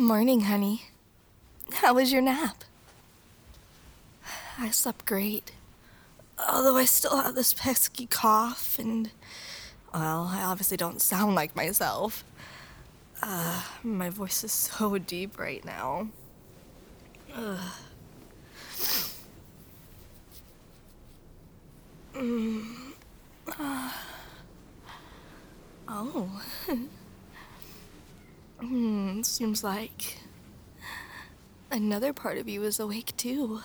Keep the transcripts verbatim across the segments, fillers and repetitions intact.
Morning, honey. How was your nap? I slept great. Although I still have this pesky cough, and, well, I obviously don't sound like myself. Uh, my voice is so deep right now. Ugh. Mm. Uh. Oh. Hmm, seems like another part of you is awake too.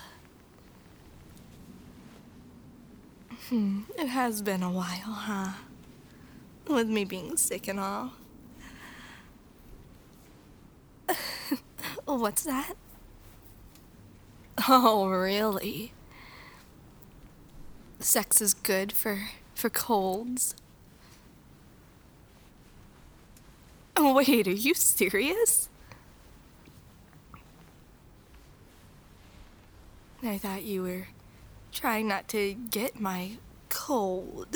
Hmm, it has been a while, huh? With me being sick and all. What's that? Oh, really? Sex is good for for colds. Oh, wait, are you serious? I thought you were trying not to get my cold.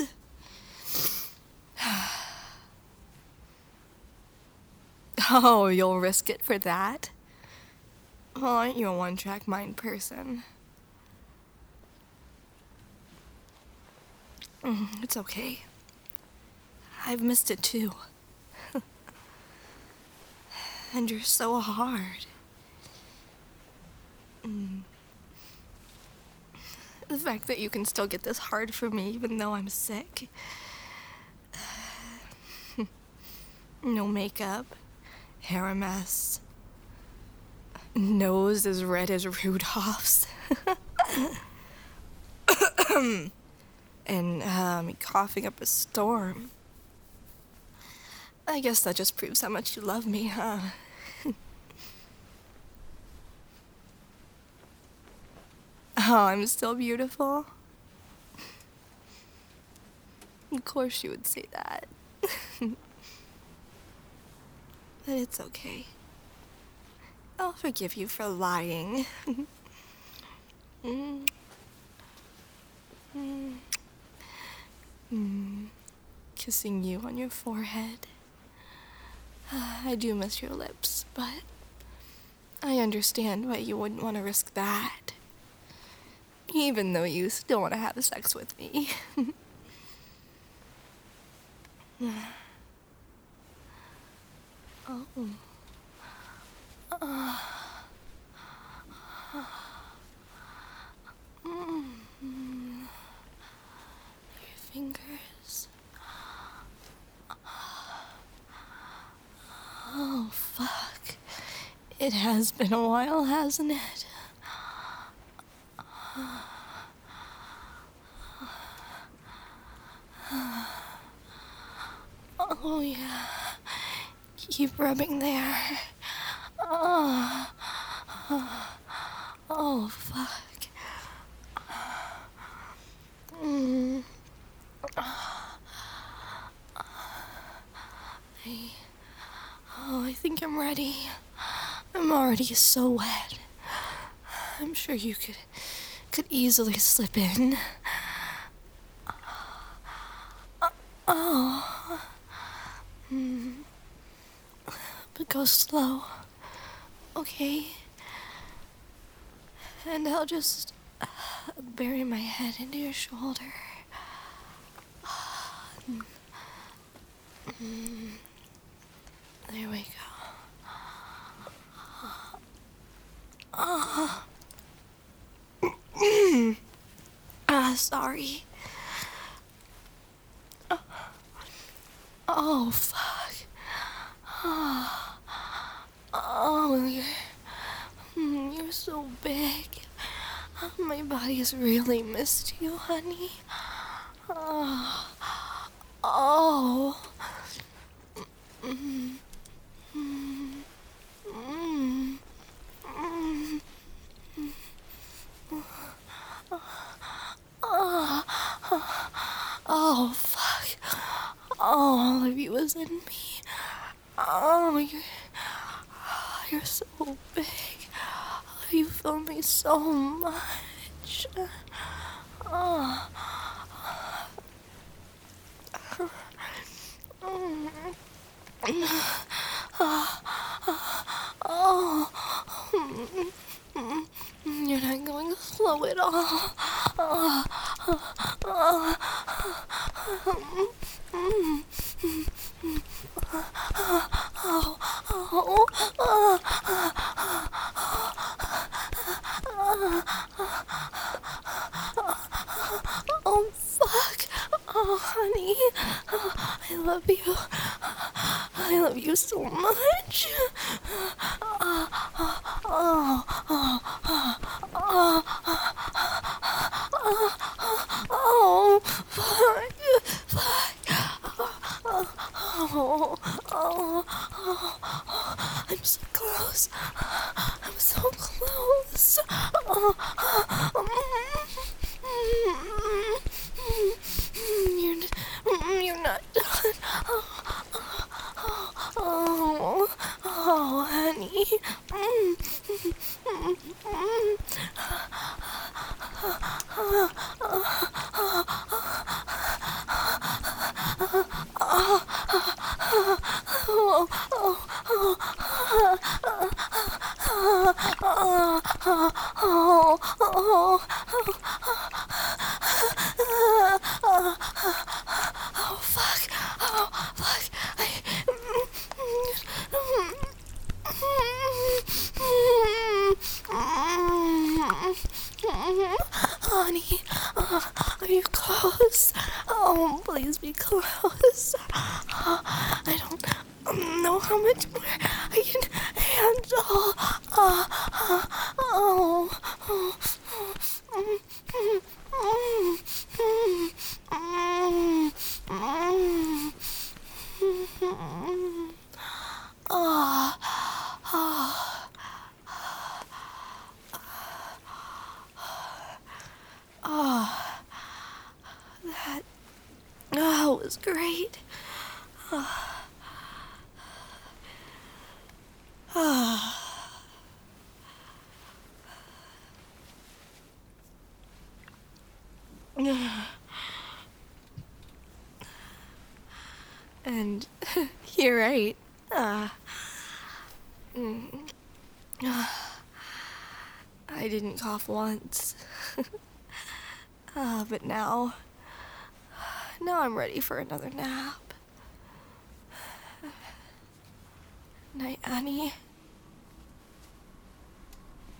Oh, you'll risk it for that? Well, aren't you a one-track mind person? Mm, it's okay. I've missed it too. And you're so hard. Mm. The fact that you can still get this hard for me even though I'm sick. No makeup, hair a mess, nose as red as Rudolph's. And um, coughing up a storm. I guess that just proves how much you love me, huh? Oh, I'm still beautiful? Of course you would say that. But it's okay. I'll forgive you for lying. mm. Mm. Mm. Kissing you on your forehead. I do miss your lips, but I understand why you wouldn't want to risk that. Even though you still want to have sex with me. Oh. Uh. Mm. Your fingers. Oh, fuck. It has been a while, hasn't it? Oh, yeah. Keep rubbing there. Oh, oh, oh fuck. Mm. I, oh, I think I'm ready. I'm already so wet. I'm sure you could could easily slip in. Uh, oh. Mm. But go slow. Okay? And I'll just uh, bury my head into your shoulder. Mm. There we go. Oh. Ah, sorry. Oh, oh fuck. Oh, oh you're, you're so big. My body's really missed you, honey. Oh. Oh. Mm. Mm. Mm. Mm. Oh. Oh, fuck. Oh, all of you is in me. Oh, you're, you're so big. You fill me so much. Oh. Oh. at all. Oh, oh, oh, mm, oh, oh, oh, oh, fuck. Oh, honey. Oh, I love you. I love you so much. Oh, oh, oh, oh, oh, oh, oh, fuck, fuck. Oh, oh, oh, oh, I'm so close. I'm so close. Oh, you're, you're not done. Oh, oh, oh, honey. Oh, fuck. Oh, fuck. I... Honey, uh, are you close? Oh, please be close. Uh, I don't know how much more I can handle. Uh, uh, oh, oh, oh, oh, oh. Oh, that, oh, was great. Oh, oh. And you're right. Uh, mm, uh, I didn't cough once. uh, but now, now I'm ready for another nap. Night, Annie.